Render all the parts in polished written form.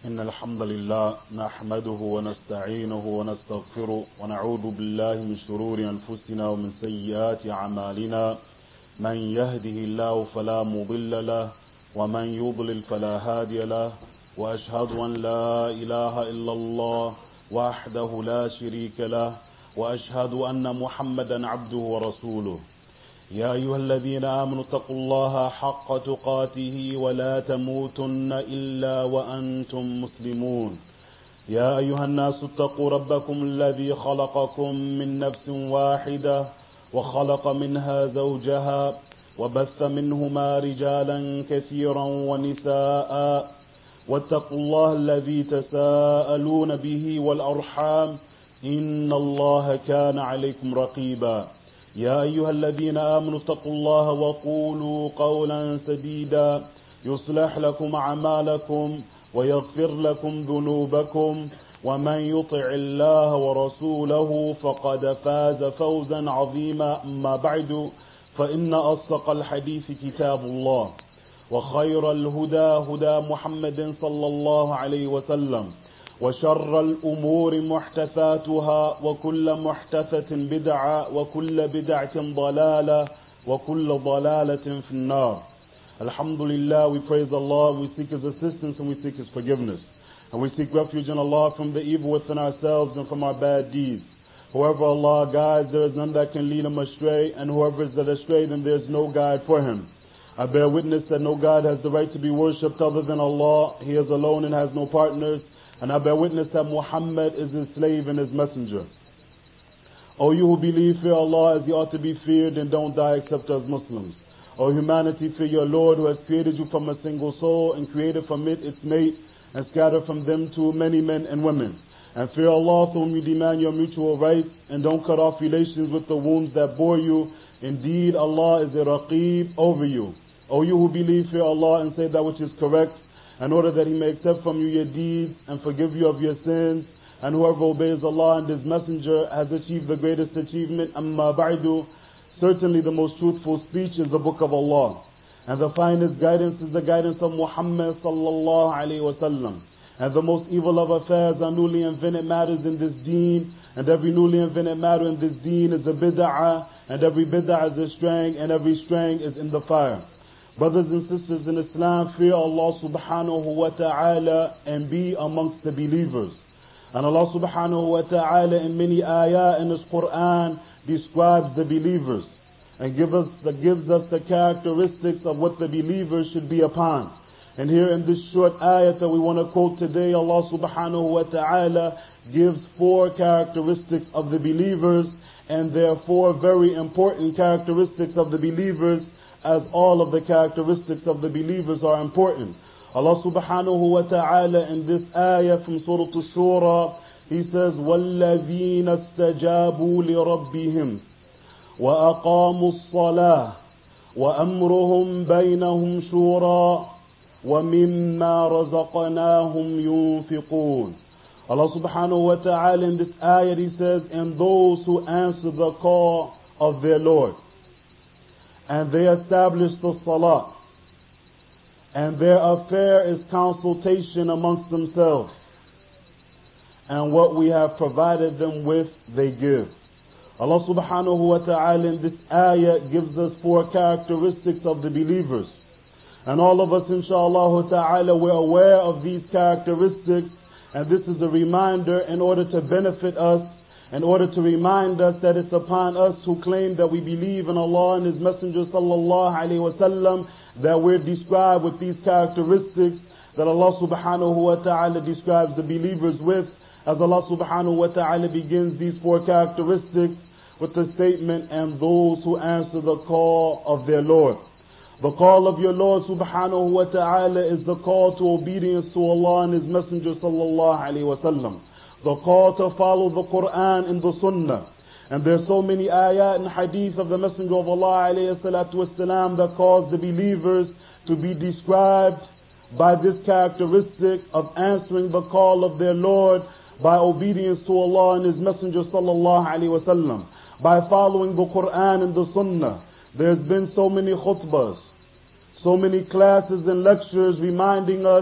إن الحمد لله نحمده ونستعينه ونستغفره ونعوذ بالله من شرور أنفسنا ومن سيئات أعمالنا من يهده الله فلا مضل له ومن يضلل فلا هادي له وأشهد أن لا إله إلا الله وحده لا شريك له وأشهد أن محمدا عبده ورسوله يا أيها الذين آمنوا اتقوا الله حق تقاته ولا تموتن إلا وأنتم مسلمون يا أيها الناس اتقوا ربكم الذي خلقكم من نفس واحدة وخلق منها زوجها وبث منهما رجالا كثيرا ونساء واتقوا الله الذي تساءلون به والأرحام إن الله كان عليكم رقيبا يا أيها الذين آمنوا اتقوا الله وقولوا قولا سديدا يصلح لكم أعمالكم ويغفر لكم ذنوبكم ومن يطع الله ورسوله فقد فاز فوزا عظيما أما بعد فإن أصدق الحديث كتاب الله وخير الهدى هدى محمد صلى الله عليه وسلم وشر الأمور محدثاتها وكل محدثة بدعة وكل بدعة ضلالة وكل ضلالة في النار. Alhamdulillah, we praise Allah, we seek His assistance and we seek His forgiveness. And we seek refuge in Allah from the evil within ourselves and from our bad deeds. Whoever Allah guides, there is none that can lead him astray, and whoever is led astray, then there is no guide for him. I bear witness that no God has the right to be worshipped other than Allah. He is alone and has no partners. And I bear witness that Muhammad is His slave and His messenger. O you who believe, fear Allah as He ought to be feared and don't die except as Muslims. O humanity, fear your Lord who has created you from a single soul and created from it its mate and scattered from them to many men and women. And fear Allah from whom you demand your mutual rights and don't cut off relations with the wombs that bore you. Indeed, Allah is a Raqib over you. O you who believe, fear Allah and say that which is correct, in order that He may accept from you your deeds and forgive you of your sins. And whoever obeys Allah and His Messenger has achieved the greatest achievement. Amma ba'du, certainly the most truthful speech is the book of Allah. And the finest guidance is the guidance of Muhammad sallallahu alayhi wasallam. And the most evil of affairs are newly invented matters in this deen. And every newly invented matter in this deen is a bid'ah. And every bid'ah is a straying, and every straying is in the fire. Brothers and sisters in Islam, fear Allah subhanahu wa ta'ala and be amongst the believers. And Allah subhanahu wa ta'ala in many ayah in His Quran describes the believers and gives us the characteristics of what the believers should be upon. And here in this short ayah that we want to quote today, Allah subhanahu wa ta'ala gives 4 characteristics of the believers, and there are 4 very important characteristics of the believers, as all of the characteristics of the believers are important. Allah subhanahu wa ta'ala in this ayah from Surah Ash-Shura, He says, وَالَّذِينَ اسْتَجَابُوا لِرَبِّهِمْ وَأَقَامُوا الصَّلَاةَ وَأَمْرُهُمْ بَيْنَهُمْ شُورًا وَمِمَّا رَزَقْنَاهُمْ يُنْفِقُونَ. Allah subhanahu wa ta'ala in this ayah He says, and those who answer the call of their Lord, and they establish the salah, and their affair is consultation amongst themselves, and what we have provided them with they give. Allah subhanahu wa ta'ala in this ayah gives us 4 characteristics of the believers, and all of us inshallah ta'ala we're aware of these characteristics, and this is a reminder in order to benefit us, in order to remind us that it's upon us who claim that we believe in Allah and His Messenger sallallahu alaihi wasallam, that we're described with these characteristics that Allah subhanahu wa ta'ala describes the believers with, as Allah subhanahu wa ta'ala begins these 4 characteristics with the statement, and those who answer the call of their Lord. The call of your Lord subhanahu wa ta'ala is the call to obedience to Allah and His Messenger sallallahu alaihi wasallam. The call to follow the Quran and the Sunnah. And there's so many ayat and hadith of the Messenger of Allah alayhi salatu wasalam that cause the believers to be described by this characteristic of answering the call of their Lord by obedience to Allah and His Messenger sallallahu alayhi wasallam, by following the Quran and the Sunnah. There's been so many khutbahs, so many classes and lectures reminding us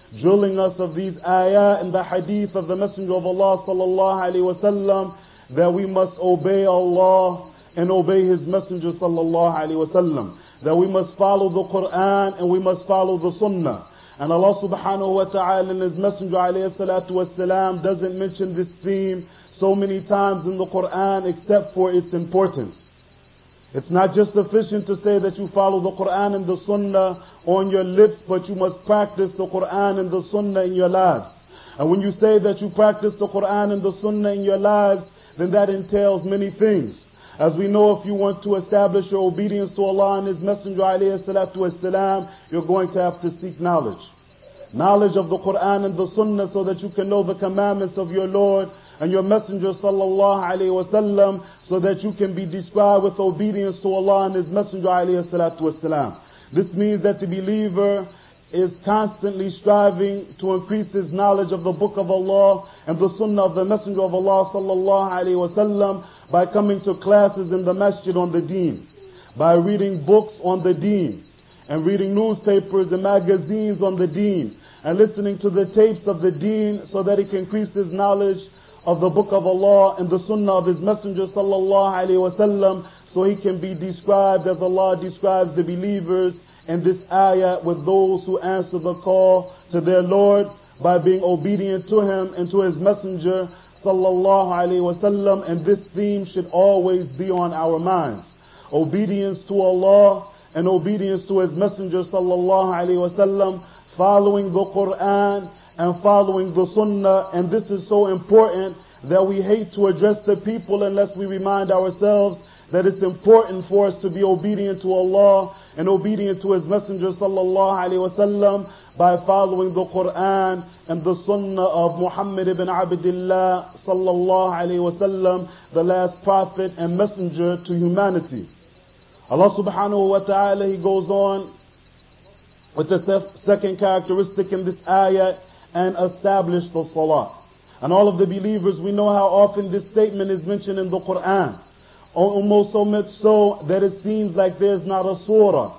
drilling us of these ayah and the hadith of the Messenger of Allah sallallahu alaihi wasallam, that we must obey Allah and obey His Messenger sallallahu alaihi wasallam, that we must follow the Quran and we must follow the Sunnah. And Allah subhanahu wa ta'ala and His Messenger alayhi salatu wasalam doesn't mention this theme so many times in the Quran except for its importance. It's not just sufficient to say that you follow the Quran and the Sunnah on your lips, but you must practice the Quran and the Sunnah in your lives. And when you say that you practice the Quran and the Sunnah in your lives, then that entails many things. As we know, if you want to establish your obedience to Allah and His Messenger alayhi salatu wasalam, you're going to have to seek knowledge. Knowledge of the Quran and the Sunnah, so that you can know the commandments of your Lord and your Messenger sallallahu alayhi wasallam, so that you can be described with obedience to Allah and His Messenger alayhi salatu wasalam. This means that the believer is constantly striving to increase his knowledge of the Book of Allah and the Sunnah of the Messenger of Allah sallallahu alayhi wasallam, by coming to classes in the masjid on the deen, by reading books on the deen, and reading newspapers and magazines on the deen, and listening to the tapes of the deen, so that he can increase his knowledge of the Book of Allah and the Sunnah of His Messenger sallallahu alaihi wasallam, so he can be described as Allah describes the believers in this ayah, with those who answer the call to their Lord by being obedient to Him and to His Messenger sallallahu alaihi wasallam. And this theme should always be on our minds: obedience to Allah and obedience to His Messenger sallallahu alaihi wasallam, following the Quran and following the Sunnah. And this is so important that we hate to address the people unless we remind ourselves that it's important for us to be obedient to Allah and obedient to His Messenger sallallahu alaihi wasallam by following the Quran and the Sunnah of Muhammad ibn Abdullah sallallahu alaihi wasallam, the last prophet and messenger to humanity. Allah subhanahu wa ta'ala, He goes on with the second characteristic in this ayah, and establish the salah. And all of the believers, we know how often this statement is mentioned in the Quran. Almost so much so that it seems like there's not a surah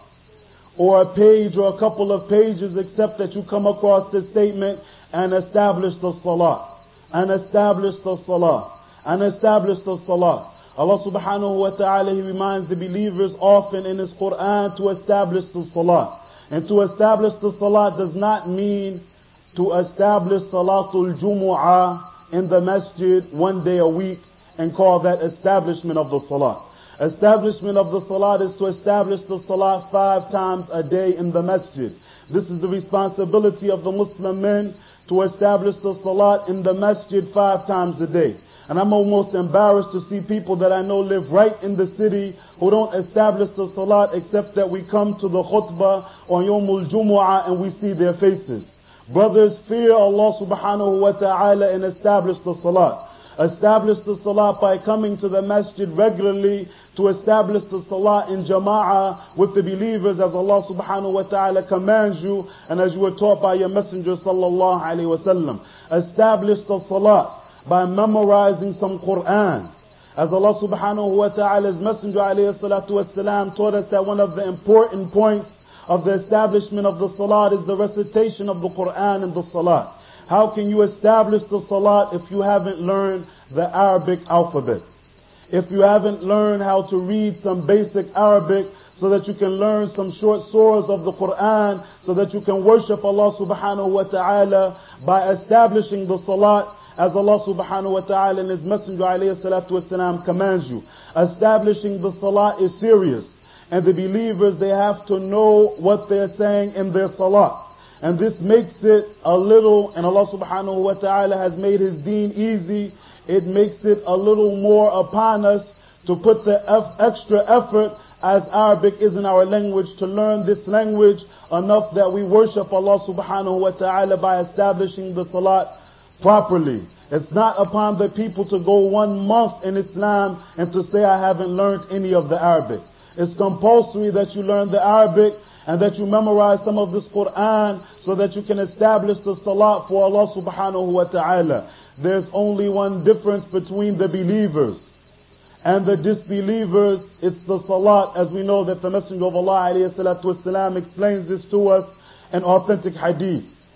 or a page or a couple of pages except that you come across this statement, and establish the salah, and establish the salah, and establish the salah. Allah subhanahu wa ta'ala, He reminds the believers often in His Quran to establish the salah. And to establish the salah does not mean to establish Salatul Jumu'ah in the masjid one day a week and call that establishment of the salah. Establishment of the salah is to establish the salah 5 times a day in the masjid. This is the responsibility of the Muslim men, to establish the salah in the masjid 5 times a day. And I'm almost embarrassed to see people that I know live right in the city who don't establish the salat, except that we come to the khutbah on Yawmul Jumu'ah and we see their faces. Brothers, fear Allah subhanahu wa ta'ala and establish the salat. Establish the salah by coming to the masjid regularly, to establish the salah in jama'ah with the believers, as Allah subhanahu wa ta'ala commands you and as you were taught by your Messenger sallallahu alaihi wasallam. Establish the salah by memorizing some Quran. As Allah subhanahu wa ta'ala's Messenger alayhi salatu wasalam taught us that one of the important points of the establishment of the salat is the recitation of the Quran in the salat. How can you establish the salat if you haven't learned the Arabic alphabet? If you haven't learned how to read some basic Arabic so that you can learn some short surahs of the Quran, so that you can worship Allah subhanahu wa ta'ala by establishing the salat as Allah subhanahu wa ta'ala and His Messenger alayhi salatu wasalam commands you. Establishing the salah is serious. And the believers, they have to know what they're saying in their salah. And this makes it a little, and Allah subhanahu wa ta'ala has made His deen easy, it makes it a little more upon us to put the extra effort, as Arabic isn't our language, to learn this language enough that we worship Allah subhanahu wa ta'ala by establishing the salat properly. It's not upon the people to go 1 month in Islam and to say, I haven't learned any of the Arabic. It's compulsory that you learn the Arabic and that you memorize some of this Quran so that you can establish the salat for Allah subhanahu wa ta'ala. There's only one difference between the believers and the disbelievers. It's the salat, as we know that the Messenger of Allah alayhi salatu wasalam explains this to us in authentic hadith.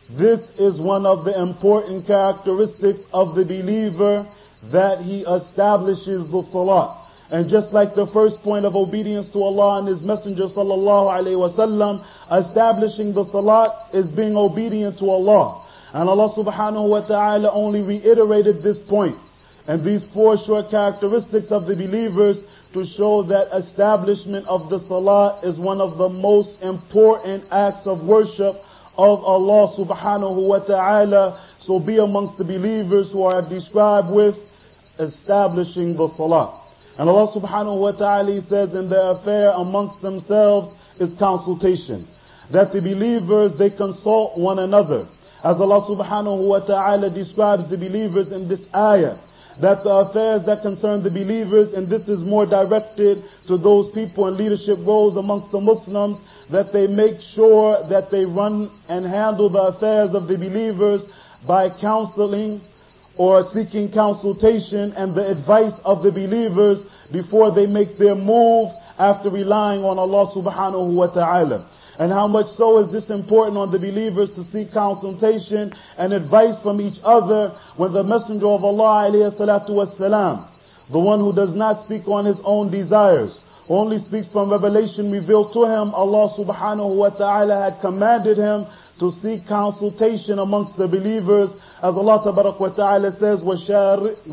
This is one of the important characteristics of the believer, that he establishes the salat. And just like the first point of obedience to Allah and His Messenger sallallahu alaihi wasallam, establishing the salat is being obedient to Allah. And Allah subhanahu wa ta'ala only reiterated this point and these four short characteristics of the believers to show that establishment of the salat is one of the most important acts of worship of Allah subhanahu wa ta'ala. So be amongst the believers who are described with establishing the salat. And Allah subhanahu wa ta'ala says in their affair amongst themselves is consultation. That the believers, they consult one another. As Allah subhanahu wa ta'ala describes the believers in this ayah, that the affairs that concern the believers, and this is more directed to those people in leadership roles amongst the Muslims, that they make sure that they run and handle the affairs of the believers by counseling or seeking consultation and the advice of the believers before they make their move after relying on Allah subhanahu wa ta'ala. And how much so is this important on the believers to seek consultation and advice from each other when the Messenger of Allah alayhi salatu wassalam, the one who does not speak on his own desires, only speaks from revelation revealed to him, Allah subhanahu wa ta'ala had commanded him to seek consultation amongst the believers, as Allah tabarak wa ta'ala says, وَشَاوِرْهُمْ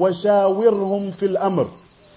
فِي الْأَمْرِ,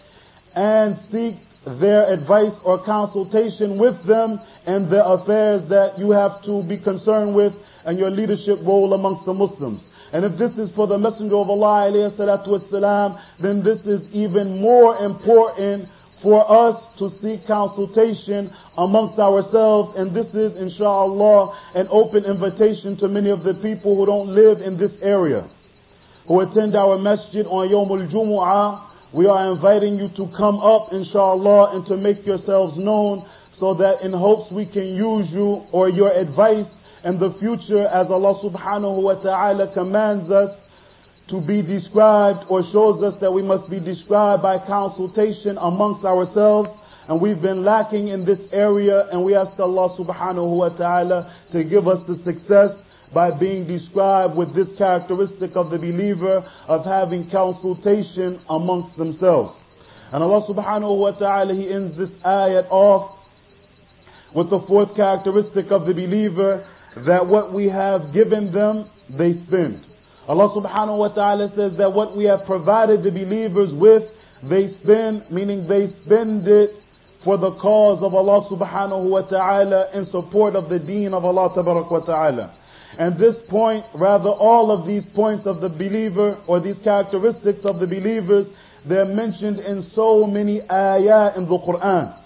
and seek their advice or consultation with them and the affairs that you have to be concerned with and your leadership role amongst the Muslims. And if this is for the Messenger of Allah alayhi salatu wassalam, then this is even more important for us to seek consultation amongst ourselves. And this is, inshallah, an open invitation to many of the people who don't live in this area, who attend our masjid on Yawmul Jumu'ah. We are inviting you to come up, inshallah, and to make yourselves known, so that in hopes we can use you or your advice in the future, as Allah subhanahu wa ta'ala commands us to be described, or shows us that we must be described by consultation amongst ourselves. And we've been lacking in this area, and we ask Allah subhanahu wa ta'ala to give us the success by being described with this characteristic of the believer of having consultation amongst themselves. And Allah subhanahu wa ta'ala, He ends this ayat off with the fourth characteristic of the believer, that what we have given them, they spend. Allah subhanahu wa ta'ala says that what we have provided the believers with, they spend, meaning they spend it for the cause of Allah subhanahu wa ta'ala, in support of the deen of Allah tabarak wa ta'ala. And this point, rather all of these points of the believer, or these characteristics of the believers, they're mentioned in so many ayah in the Quran.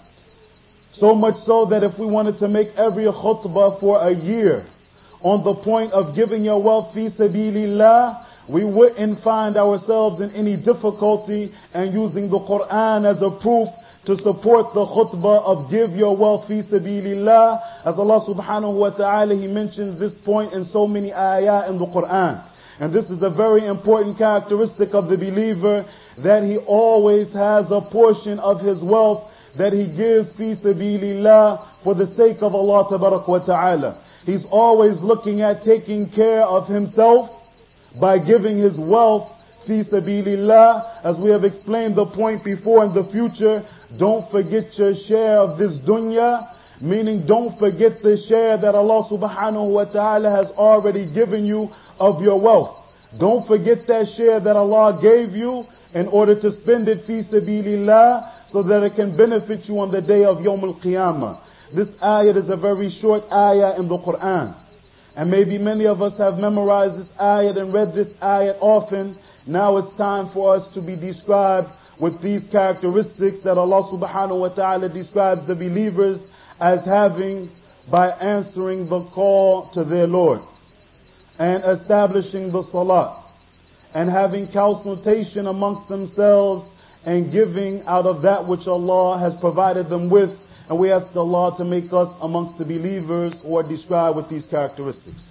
So much so that if we wanted to make every khutbah for a year on the point of giving your wealth fi sabilillah, we wouldn't find ourselves in any difficulty and using the Quran as a proof to support the khutbah of give your wealth fi sabilillah, as Allah subhanahu wa ta'ala, He mentions this point in so many ayah in the Quran. And this is a very important characteristic of the believer, that he always has a portion of his wealth that he gives fi sabilillah for the sake of Allah tabarak wa ta'ala. He's always looking at taking care of himself by giving his wealth fi sabilillah. As we have explained the point before, in the future, don't forget your share of this dunya, meaning don't forget the share that Allah subhanahu wa ta'ala has already given you of your wealth. Don't forget that share that Allah gave you in order to spend it fi sabilillah, so that it can benefit you on the day of Yawm al-Qiyamah. This ayat is a very short ayat in the Quran. And maybe many of us have memorized this ayat and read this ayat often. Now it's time for us to be described with these characteristics that Allah subhanahu wa ta'ala describes the believers as having by answering the call to their Lord, and establishing the salat, and having consultation amongst themselves, and giving out of that which Allah has provided them with. And we ask Allah to make us amongst the believers who are described with these characteristics.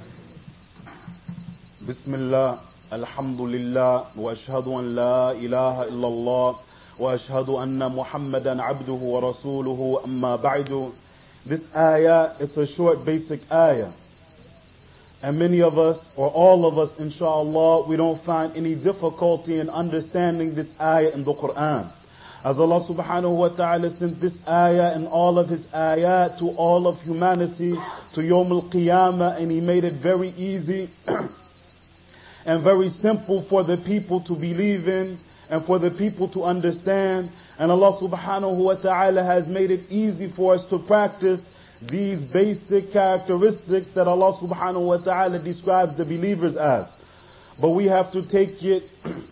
Bismillah, alhamdulillah, wa ashhadu an la ilaha illallah, wa ashhadu anna Muhammadan abduhu wa rasuluhu, amma ba'du. This ayah is a short basic ayah. And many of us, or all of us, inshallah, we don't find any difficulty in understanding this ayah in the Quran. As Allah subhanahu wa ta'ala sent this ayah and all of his ayat to all of humanity, to Yawm al-Qiyamah, and he made it very easy and very simple for the people to believe in and for the people to understand. And Allah subhanahu wa ta'ala has made it easy for us to practice these basic characteristics that Allah subhanahu wa ta'ala describes the believers as. But we have to take these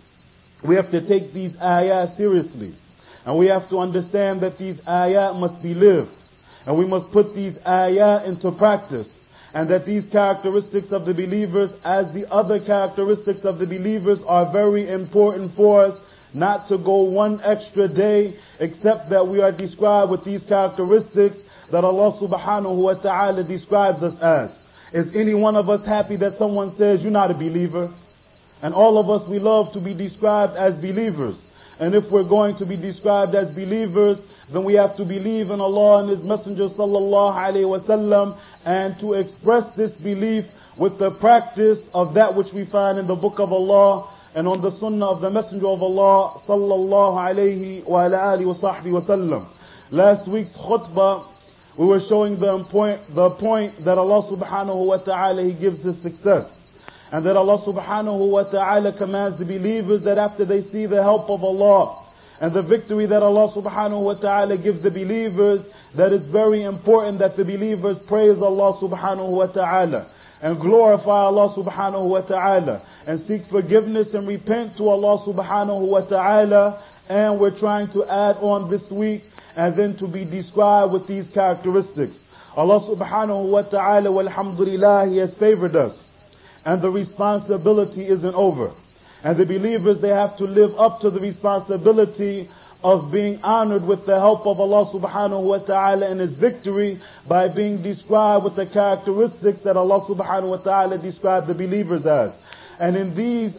ayat seriously. And we have to understand that these ayat must be lived. And we must put these ayat into practice. And that these characteristics of the believers, as the other characteristics of the believers, are very important for us. Not to go one extra day, except that we are described with these characteristics that Allah subhanahu wa ta'ala describes us as. Is any one of us happy that someone says, you're not a believer? And all of us, we love to be described as believers. And if we're going to be described as believers, then we have to believe in Allah and His Messenger sallallahu alayhi wa sallam, and to express this belief with the practice of that which we find in the book of Allah and on the sunnah of the Messenger of Allah sallallahu alayhi wa ala alihi wa sahbihi wa sallam. Last week's khutbah, we were showing the point that Allah subhanahu wa ta'ala, He gives us success. And that Allah subhanahu wa ta'ala commands the believers that after they see the help of Allah and the victory that Allah subhanahu wa ta'ala gives the believers, that it's very important that the believers praise Allah subhanahu wa ta'ala and glorify Allah subhanahu wa ta'ala and seek forgiveness and repent to Allah subhanahu wa ta'ala. And we're trying to add on this week and then to be described with these characteristics. Allah subhanahu wa ta'ala, walhamdulillah, He has favored us. And the responsibility isn't over. And the believers, they have to live up to the responsibility of being honored with the help of Allah subhanahu wa ta'ala and His victory by being described with the characteristics that Allah subhanahu wa ta'ala described the believers as. And in this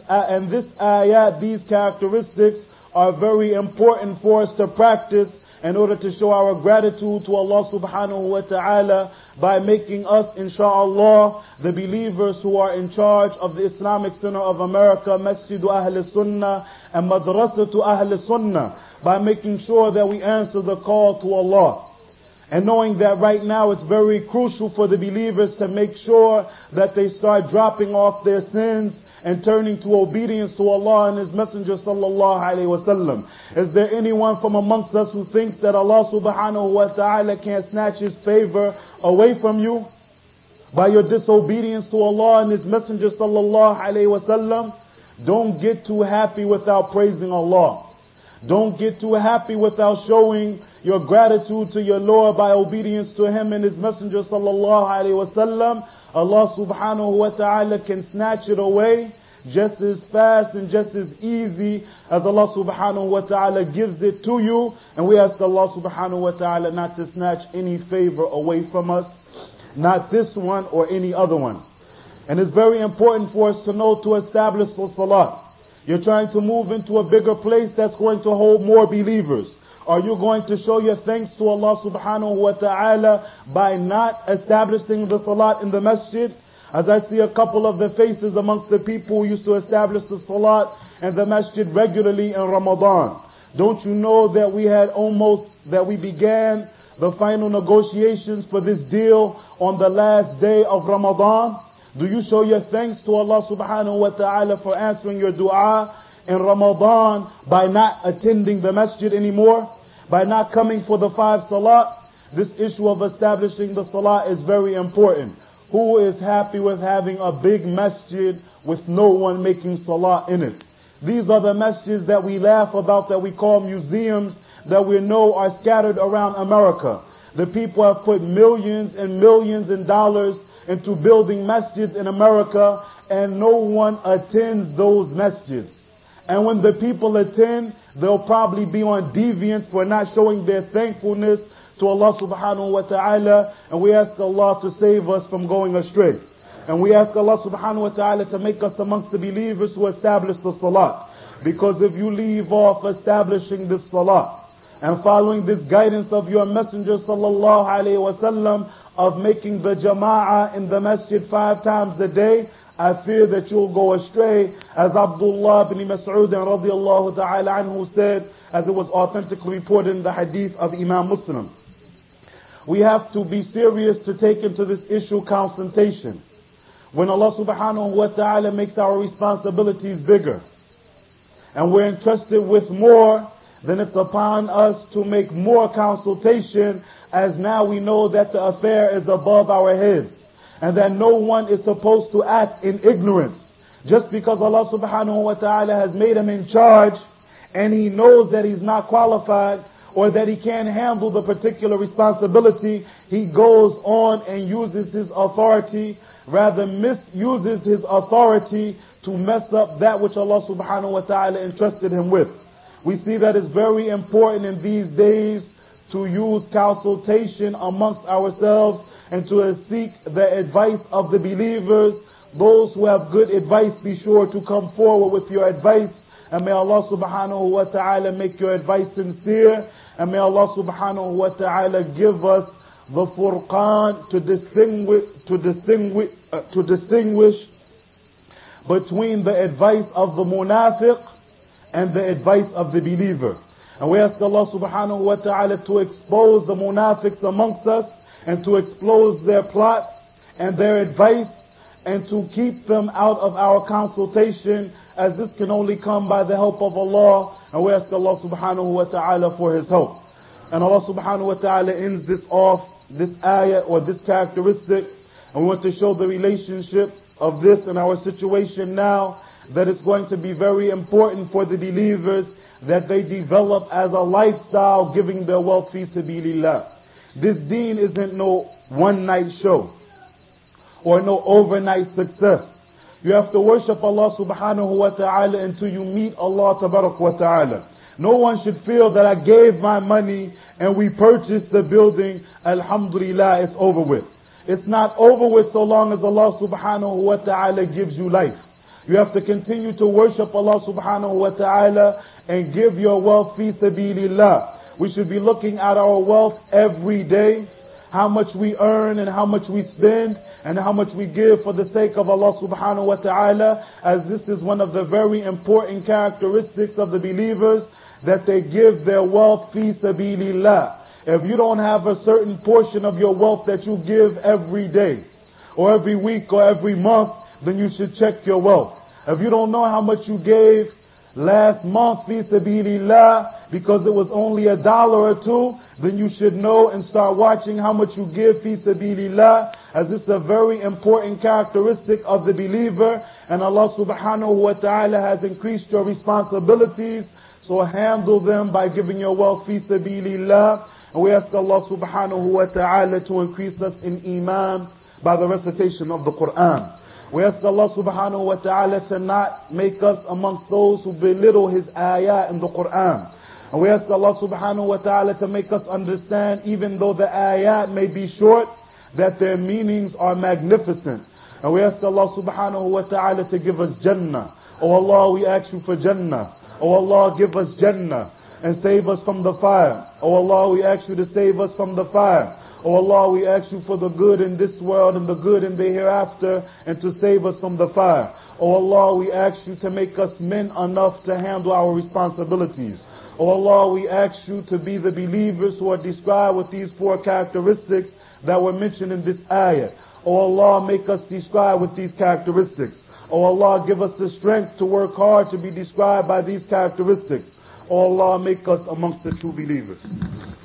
ayat, these characteristics are very important for us to practice in order to show our gratitude to Allah subhanahu wa ta'ala by making us, inshaAllah, the believers who are in charge of the Islamic Center of America, Masjidu Ahl Sunnah and Madrasatu Ahl Sunnah, by making sure that we answer the call to Allah. And knowing that right now it's very crucial for the believers to make sure that they start dropping off their sins and turning to obedience to Allah and His Messenger sallallahu alayhi wa sallam. Is there anyone from amongst us who thinks that Allah subhanahu wa ta'ala can't snatch His favor away from you by your disobedience to Allah and His Messenger sallallahu alayhi wa sallam? Don't get too happy without praising Allah. Don't get too happy without showing your gratitude to your Lord by obedience to Him and His Messenger sallallahu alayhi wa sallam. Allah subhanahu wa ta'ala can snatch it away just as fast and just as easy as Allah subhanahu wa ta'ala gives it to you. And we ask Allah subhanahu wa ta'ala not to snatch any favor away from us, not this one or any other one. And it's very important for us to know to establish the salat. You're trying to move into a bigger place that's going to hold more believers. Are you going to show your thanks to Allah subhanahu wa ta'ala by not establishing the salat in the masjid? As I see a couple of the faces amongst the people who used to establish the salat in the masjid regularly in Ramadan. Don't you know that we began the final negotiations for this deal on the last day of Ramadan? Do you show your thanks to Allah subhanahu wa ta'ala for answering your dua in Ramadan by not attending the masjid anymore? By not coming for the 5 salat? This issue of establishing the salat is very important. Who is happy with having a big masjid with no one making salat in it? These are the masjids that we laugh about, that we call museums, that we know are scattered around America. The people have put millions and millions in dollars into building masjids in America, and no one attends those masjids. And when the people attend, they'll probably be on deviance for not showing their thankfulness to Allah subhanahu wa ta'ala. And we ask Allah to save us from going astray. And we ask Allah subhanahu wa ta'ala to make us amongst the believers who establish the salat. Because if you leave off establishing this salat and following this guidance of your Messenger sallallahu alayhi wa sallam, of making the jama'ah in the masjid 5 times a day, I fear that you'll go astray. As Abdullah ibn Mas'ud radiallahu ta'ala anhu said, as it was authentically reported in the hadith of Imam Muslim. We have to be serious to take into this issue consultation. When Allah subhanahu wa ta'ala makes our responsibilities bigger, and we're entrusted with more, then it's upon us to make more consultation, as now we know that the affair is above our heads, and that no one is supposed to act in ignorance. Just because Allah subhanahu wa ta'ala has made him in charge, and he knows that he's not qualified, or that he can't handle the particular responsibility, he goes on and uses his authority, rather misuses his authority to mess up that which Allah subhanahu wa ta'ala entrusted him with. We see that it's very important in these days to use consultation amongst ourselves and to seek the advice of the believers. Those who have good advice, be sure to come forward with your advice. And may Allah subhanahu wa ta'ala make your advice sincere. And may Allah subhanahu wa ta'ala give us the furqan to distinguish between the advice of the munafiq and the advice of the believer. And we ask Allah subhanahu wa ta'ala to expose the munafiqs amongst us, and to expose their plots and their advice, and to keep them out of our consultation, as this can only come by the help of Allah. And we ask Allah subhanahu wa ta'ala for His help. And Allah subhanahu wa ta'ala ends this off, this ayah or this characteristic, and we want to show the relationship of this in our situation now, that it's going to be very important for the believers that they develop as a lifestyle giving their wealth fi sabilillah. This deen isn't no one night show or no overnight success. You have to worship Allah subhanahu wa ta'ala until you meet Allah tabarak wa ta'ala. No one should feel that I gave my money and we purchased the building, alhamdulillah, it's over with. It's not over with so long as Allah subhanahu wa ta'ala gives you life. You have to continue to worship Allah subhanahu wa ta'ala and give your wealth fi sabilillah. We should be looking at our wealth every day, how much we earn and how much we spend and how much we give for the sake of Allah subhanahu wa ta'ala, as this is one of the very important characteristics of the believers, that they give their wealth fi sabilillah. If you don't have a certain portion of your wealth that you give every day or every week or every month, then you should check your wealth. If you don't know how much you gave last month fi sabilillah because it was only $1 or $2, then you should know and start watching how much you give fi sabilillah, as this is a very important characteristic of the believer. And Allah subhanahu wa ta'ala has increased your responsibilities, so handle them by giving your wealth fi sabilillah. And we ask Allah subhanahu wa ta'ala to increase us in iman by the recitation of the Quran. We ask Allah subhanahu wa ta'ala to not make us amongst those who belittle His ayah in the Quran. And we ask Allah subhanahu wa ta'ala to make us understand, even though the ayat may be short, that their meanings are magnificent. And we ask Allah subhanahu wa ta'ala to give us Jannah. Oh Allah, we ask you for Jannah. Oh Allah, give us Jannah and save us from the fire. Oh Allah, we ask you to save us from the fire. Oh Allah, we ask you for the good in this world and the good in the hereafter, and to save us from the fire. Oh Allah, we ask you to make us men enough to handle our responsibilities. Oh Allah, we ask you to be the believers who are described with these 4 characteristics that were mentioned in this ayah. Oh Allah, make us described with these characteristics. Oh Allah, give us the strength to work hard to be described by these characteristics. Oh Allah, make us amongst the true believers.